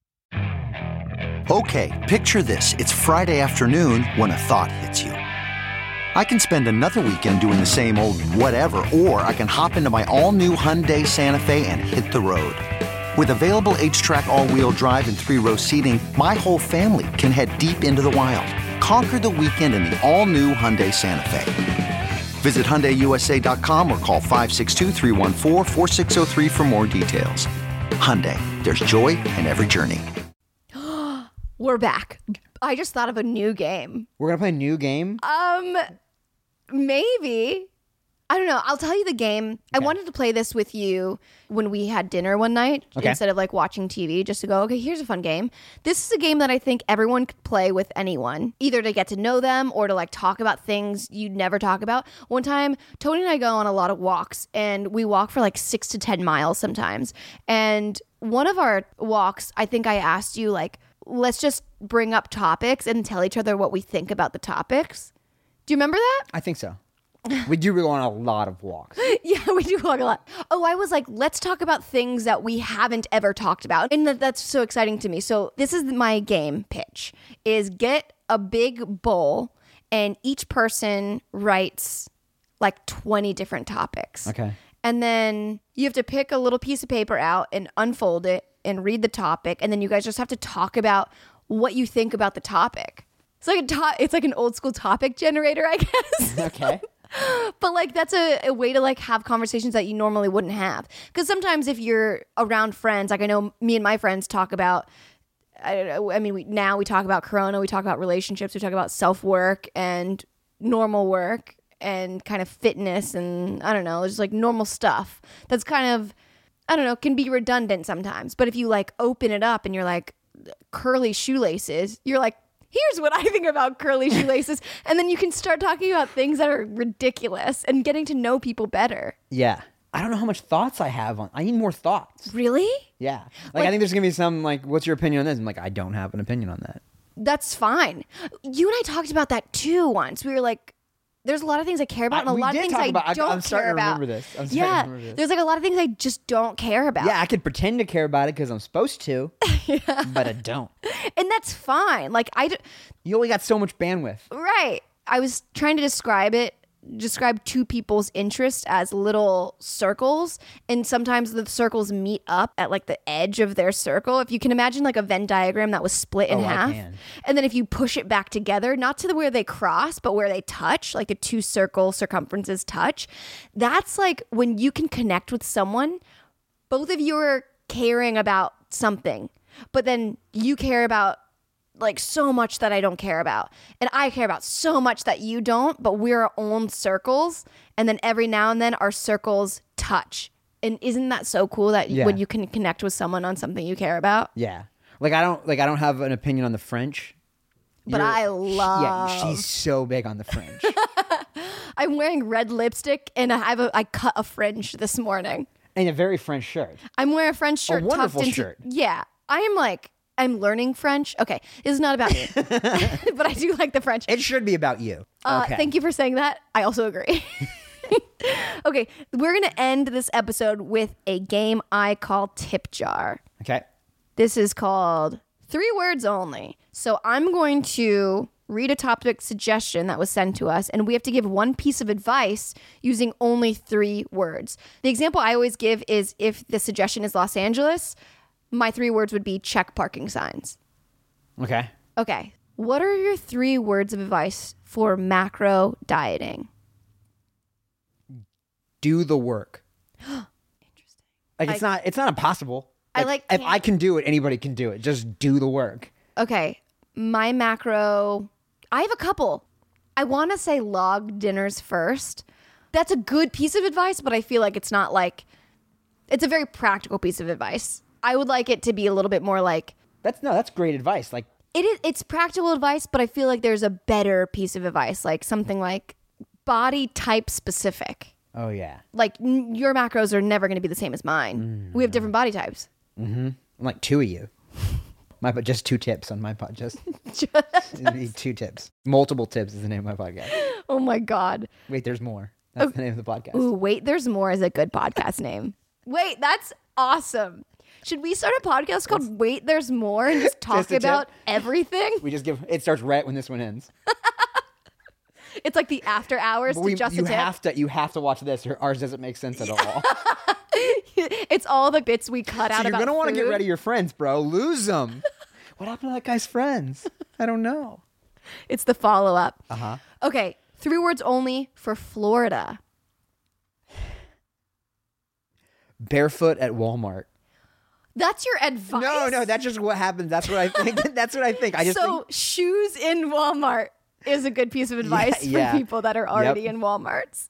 Okay, picture this. It's Friday afternoon when a thought hits you. I can spend another weekend doing the same old whatever, or I can hop into my all-new Hyundai Santa Fe and hit the road. With available H-Track all-wheel drive and three-row seating, my whole family can head deep into the wild. Conquer the weekend in the all-new Hyundai Santa Fe. Visit Hyundai U S A dot com or call five six two, three one four, four six zero three for more details. Hyundai, there's joy in every journey. We're back. I just thought of a new game. We're going to play a new game? Um, maybe. I don't know. I'll tell you the game. I wanted to play this with you when we had dinner one night Okay. instead of like watching T V, just to go, okay, here's a fun game. This is a game that I think everyone could play with anyone, either to get to know them or to like talk about things you'd never talk about. One time, Tony and I go on a lot of walks and we walk for like six to ten miles sometimes. And one of our walks, I think I asked you like, let's just bring up topics and tell each other what we think about the topics. Do you remember that? I think so. We do go on a lot of walks. Yeah, we do walk a lot. Oh, I was like, let's talk about things that we haven't ever talked about. And that, that's so exciting to me. So this is my game pitch, is get a big bowl and each person writes like twenty different topics. Okay. And then you have to pick a little piece of paper out and unfold it and read the topic. And then you guys just have to talk about what you think about the topic. It's like a to- it's like an old school topic generator, I guess. Okay. But like that's a, a way to like have conversations that you normally wouldn't have. Because sometimes if you're around friends, like I know me and my friends talk about, I don't know, I mean, we, now we talk about Corona, we talk about relationships, we talk about self-work and normal work and kind of fitness and I don't know, just like normal stuff. That's kind of, I don't know, can be redundant sometimes. But if you like open it up and you're like curly shoelaces, you're like, here's what I think about curly shoelaces. And then you can start talking about things that are ridiculous and getting to know people better. Yeah. I don't know how much thoughts I have on. I need more thoughts. Really? Yeah. Like, Like- I think there's gonna be some like, what's your opinion on this? I'm like, I don't have an opinion on that. That's fine. You and I talked about that too once. We were like, there's a lot of things I care about and I- a we lot of did things talk I about- I- don't I'm starting care to about. remember this. I'm starting to yeah, remember this. there's like a lot of things I just don't care about. Yeah, I could pretend to care about it because I'm supposed to, but I don't. And that's fine. Like I, d- You only got so much bandwidth. right. I was trying to describe it, describe two people's interests as little circles. And sometimes the circles meet up at like the edge of their circle. If you can imagine like a Venn diagram that was split in Oh, I half. can. And then if you push it back together, not to the where they cross, but where they touch, like the two circle circumferences touch. That's like when you can connect with someone, both of you are caring about something, but then you care about like so much that I don't care about. And I care about so much that you don't, but we're our own circles. And then every now and then our circles touch. And isn't that so cool that Yeah. when you can connect with someone on something you care about? Yeah. Like I don't like I don't have an opinion on the French. But You're- I love. Yeah, she's so big on the French. I'm wearing red lipstick and I have a, I cut a fringe this morning. And a very French shirt. I'm wearing a French shirt wonderful tucked into. shirt. Yeah, I am like I'm learning French. Okay, this is not about me, but I do like the French. It should be about you. Uh, okay. Thank you for saying that. I also agree. Okay, we're gonna end this episode with a game I call Tip Jar. Okay. This is called Three Words Only. So I'm going to read a topic suggestion that was sent to us, and we have to give one piece of advice using only three words. The example I always give is if the suggestion is Los Angeles, my three words would be check parking signs. Okay. Okay. What are your three words of advice for macro dieting? Do the work. Interesting. Like it's I- not it's not impossible. I like if can't- I can do it, anybody can do it. Just do the work. Okay. My macro, I have a couple. I want to say log dinners first. That's a good piece of advice, but I feel like it's not like, it's a very practical piece of advice. I would like it to be a little bit more like, That's no, that's great advice. Like it is, it's practical advice, but I feel like there's a better piece of advice, like something like body type specific. oh yeah. Like n- your macros are never going to be the same as mine. We have different body types. I'm like two of you. My but just two tips on my pod. Just, it'd be two tips. Multiple tips is the name of my podcast. Oh my God. Wait, there's more. That's the name of the podcast. Ooh, wait, there's more is a good podcast name. Wait, that's awesome. Should we start a podcast called Wait, There's More and just talk Just a tip? about everything? We just give it starts right when this one ends. It's like the after hours But to we, just a you tip. have to you have to watch this or ours doesn't make sense at all. It's all the bits we cut So out you're about gonna want to get food. rid of your friends, bro. Lose them. What happened to that guy's friends? I don't know. It's the follow up. Uh huh. Okay, three words only for Florida. Barefoot at Walmart. That's your advice? No, no, that's just what happens. That's what I think. That's what I think. I just so think, shoes in Walmart is a good piece of advice yeah. for people that are already Yep. in Walmarts.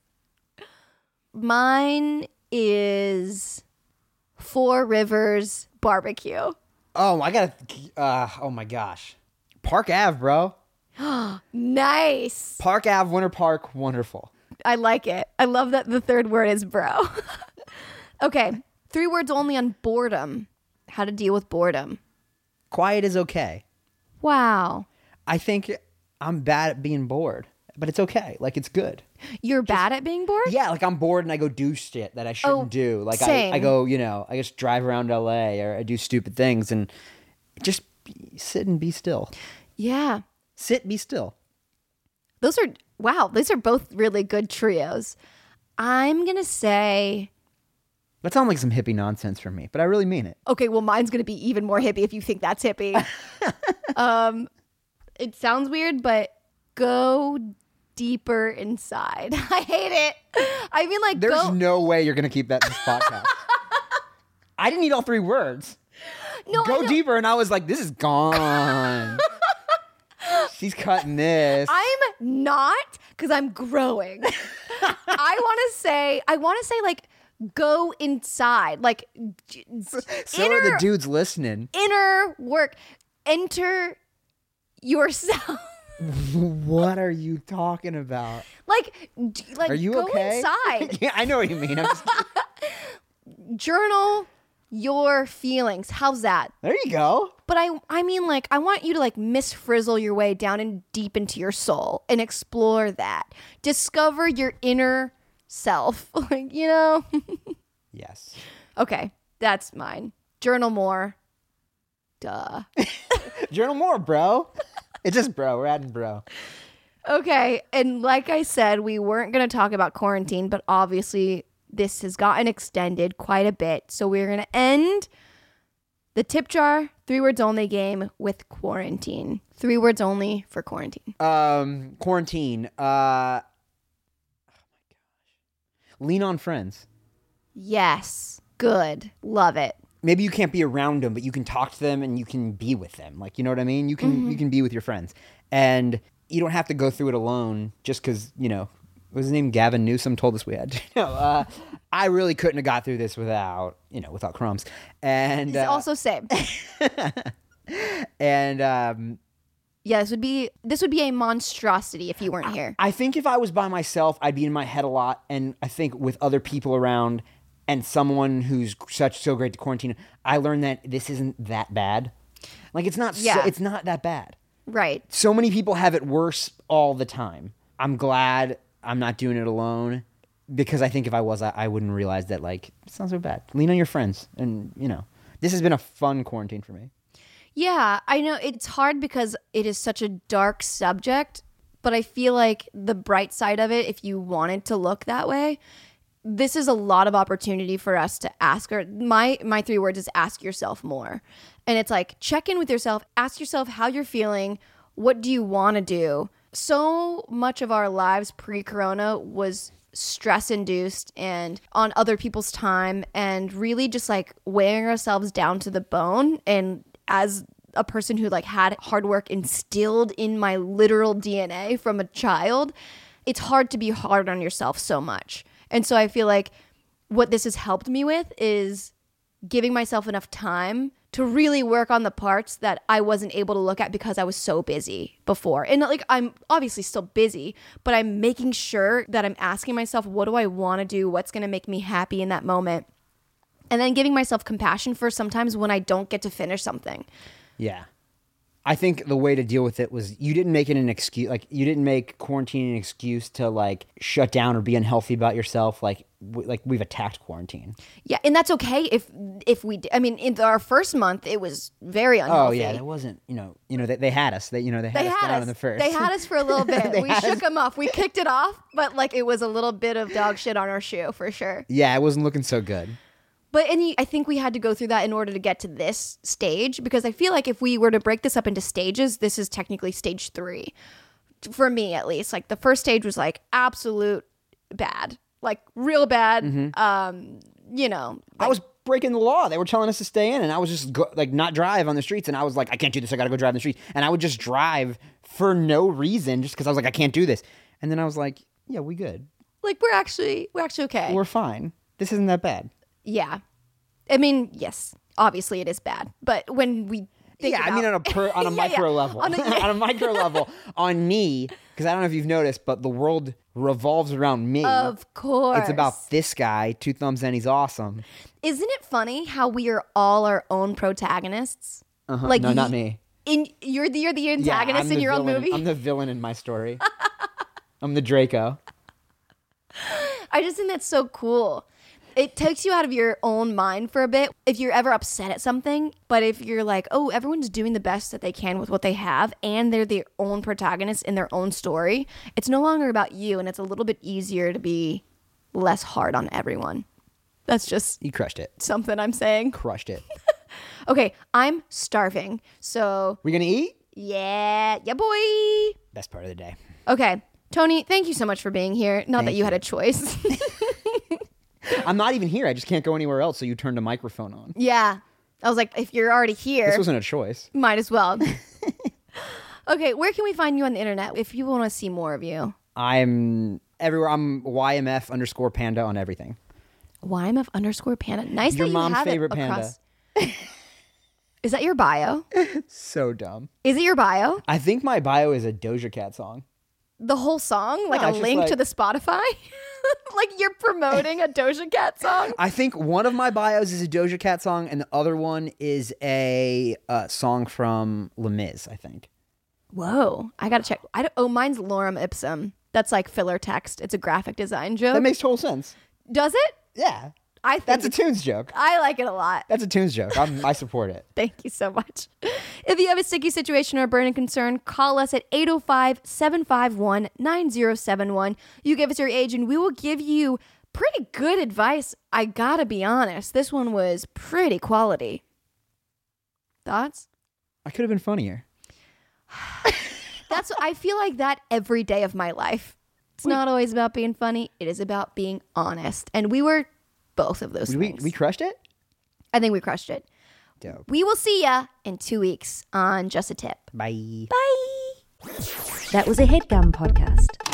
Mine is Four Rivers Barbecue. oh, I gotta. Uh, oh my gosh, Park Ave, bro. Nice. Park Ave, Winter Park, wonderful. I like it. I love that the third word is bro. Okay, three words only on boredom. How to deal with boredom. Quiet is okay. Wow. I think I'm bad at being bored, but it's okay. Like it's good. You're bad at being bored? Yeah, like I'm bored and I go do shit that I shouldn't Oh, do. Like I, same. I go, you know, I just drive around L A or I do stupid things and just be, sit and be still. Yeah. Sit, be still. Those are, wow, these are both really good trios. I'm going to say, That sounds like some hippie nonsense from me, but I really mean it. okay, well, mine's going to be even more hippie if you think that's hippie. um, it sounds weird, but go deeper inside. I hate it. I mean, like, There's go. no way you're gonna keep that in this podcast. I didn't need all three words. No, I Go know. deeper, and I was like, this is gone. She's cutting this. I'm not, because I'm growing. I want to say, I want to say, like, go inside. Like, j- so inner, are the dudes listening. inner work. Enter yourself. What are you talking about? Like, d- like, Are you go okay? inside. Yeah, I know what you mean. I'm just, Journal your feelings. How's that? there you go. But I I mean, like, I want you to, like, Miss Frizzle your way down and deep into your soul and explore that. Discover your inner self. Like, you know? Yes. Okay, that's mine. Journal more. Duh. Journal more, bro. It's just bro. We're adding bro. Okay, and like I said, we weren't going to talk about quarantine, but obviously this has gotten extended quite a bit. So we're going to end the tip jar three words only game with quarantine. Three words only for quarantine. Um, quarantine. Uh, oh my gosh. Lean on friends. Yes. Good. Love it. Maybe you can't be around them, but you can talk to them and you can be with them. Like, you know what I mean? You can Mm-hmm. you can be with your friends, and you don't have to go through it alone. Just because, you know, what was his name? Gavin Newsom told us we had to. No, uh, I really couldn't have got through this without, you know, without crumbs. And It's uh, also same. and um, Yeah, this would be this would be a monstrosity if you weren't here. I think if I was by myself, I'd be in my head a lot. And I think with other people around and someone who's such so great to quarantine, I learned that this isn't that bad. Like, it's not. Yeah. So, it's not that bad. Right. So many people have it worse all the time. I'm glad I'm not doing it alone, because I think if I was, I, I wouldn't realize that, like, it's not so bad. Lean on your friends. And, you know, this has been a fun quarantine for me. Yeah, I know it's hard because it is such a dark subject, but I feel like the bright side of it, if you wanted to look that way, this is a lot of opportunity for us to ask her. My my three words is ask yourself more. And it's like, check in with yourself, ask yourself how you're feeling, what do you want to do? So much of our lives pre-corona was stress induced and on other people's time, and really just like wearing ourselves down to the bone. And as a person who like had hard work instilled in my literal D N A from a child, it's hard to be hard on yourself so much. And so I feel like what this has helped me with is giving myself enough time to really work on the parts that I wasn't able to look at because I was so busy before. And like, I'm obviously still busy, but I'm making sure that I'm asking myself, what do I want to do? What's going to make me happy in that moment? And then giving myself compassion for sometimes when I don't get to finish something. Yeah. I think the way to deal with it was you didn't make it an excuse. Like, you didn't make quarantine an excuse to, like, shut down or be unhealthy about yourself. Like, w- like we've attacked quarantine. Yeah, and that's okay if if we. I mean, in our first month, it was very Oh unhealthy. yeah, that wasn't. You know, you know they, they had us. They you know they had They us had down us. in the first. They had us for a little bit. They We had shook us- them off. We kicked it off, but like it was a little bit of dog shit on our shoe for sure. Yeah, it wasn't looking so good. But and you, I think we had to go through that in order to get to this stage, because I feel like if we were to break this up into stages, this is technically stage three. For me, at least. Like, the first stage was like absolute bad. Like, real bad. Mm-hmm. Um, you know. I was breaking the law. They were telling us to stay in, and I was just go, like not drive on the streets. And I was like, I can't do this. I got to go drive in the street. And I would just drive for no reason, just because I was like, I can't do this. And then I was like, yeah, we good. Like, we're actually we're actually okay. We're fine. This isn't that bad. Yeah. I mean, yes, obviously it is bad. But when we think Yeah, about... I mean on a per, on a Yeah, micro yeah. level, On on a- a, micro level, on me, because I don't know if you've noticed, but the world revolves around me. Of course. It's about this guy, two thumbs and he's awesome. Isn't it funny how we are all our own protagonists? Uh-huh. Like no, not y- me. In You're the, you're the Yeah, antagonist I'm in the your own villain- movie? I'm the villain in my story. I'm the Draco. I just think that's so cool. It takes you out of your own mind for a bit if you're ever upset at something. But if you're like, oh, everyone's doing the best that they can with what they have, and they're their own protagonists in their own story, it's no longer about you, and it's a little bit easier to be less hard on everyone. That's just You crushed it. something I'm saying. Crushed it. Okay, I'm starving. So, We gonna eat? yeah, yeah, boy. Best part of the day. Okay, Tony, thank you so much for being here. Not Thank that you, you. had a choice. I'm not even here. I just can't go anywhere else, so you turned a microphone on. Yeah. I was like, if you're already here, This wasn't a choice. might as well. Okay, where can we find you on the internet if you want to see more of you? I'm everywhere. I'm Y M F underscore panda on everything. Y M F underscore panda. Nice Your that you mom's have favorite it panda. across. Is that your bio? So dumb. Is it your bio? I think my bio is a Doja Cat song. The whole song? Like No, a it's just link like- to the Spotify? Like you're promoting a Doja Cat song? I think one of my bios is a Doja Cat song, and the other one is a uh, song from Les Mis, I think. Whoa. I got to check. I don't, oh, mine's Lorem Ipsum. That's like filler text. It's a graphic design joke. That makes total sense. Does it? Yeah. I think That's a it's- Tunes joke. I like it a lot. That's a Tunes joke. I'm, I support it. Thank you so much. If you have a sticky situation or a burning concern, call us at eight oh five, seven five one, nine oh seven one. You give us your age and we will give you pretty good advice. I gotta be honest. This one was pretty quality. Thoughts? I could have been funnier. That's I feel like that every day of my life. It's not always about being funny. It is about being honest. And we were both of those We, things. we crushed it? I think we crushed it. Dope. We will see ya in two weeks on Just a Tip. Bye. Bye. That was a HeadGum podcast.